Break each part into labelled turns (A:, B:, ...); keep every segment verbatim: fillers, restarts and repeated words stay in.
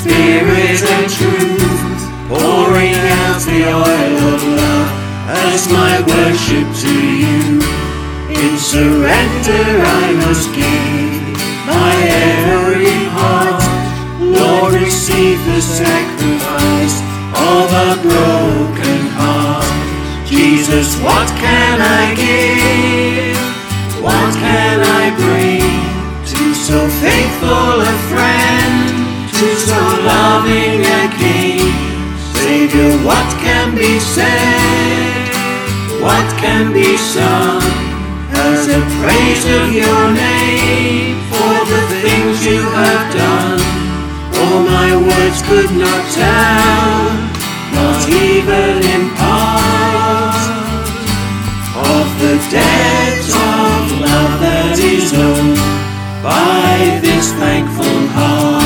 A: Spirit and truth, pouring out the oil of love as my worship to you. In surrender I must give my every heart. Lord, receive the sacrifice of a broken heart. Jesus, what can I give? What can I bring to so faithful a friend, to so loving a King? Savior, what can be said? What can be sung as a praise of your name for the things you have done? All my words could not tell, not even in part, of the debt of love that is owed by this thankful heart.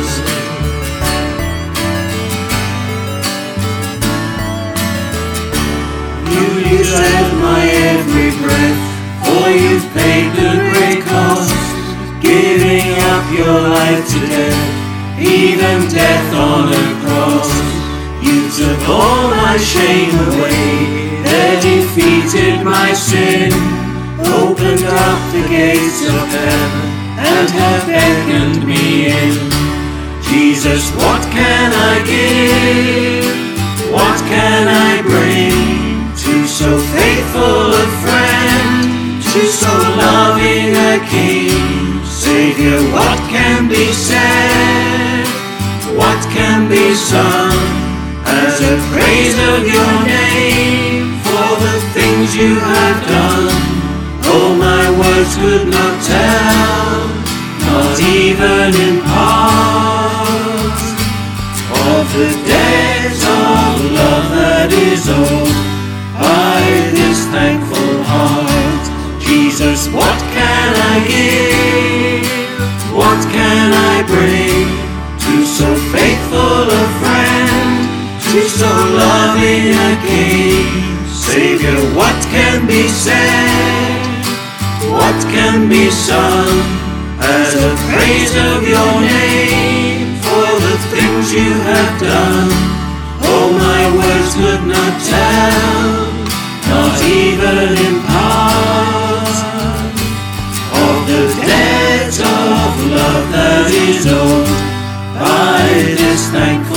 A: You deserve my every breath, for you've paid the great cost, giving up your life to death, even death on a cross. You took all my shame away, there defeated my sin, opened up the gates of heaven, and have beckoned me in. Jesus, what can I give? What can I bring to so faithful a friend, to so loving a King? Savior, what can be said? What can be sung as a praise of your name for the things you have done? Oh, my words could not tell, not even in part, of the debt of love that is owed by this thankful heart. Jesus, what can I give? What can I bring to so faithful a friend, to so loving a King? Savior, what can be said? What can be sung as a praise of your name for the things you have done? Oh, my words could not tell, not even in part, of the debt of love that is owed by this thankful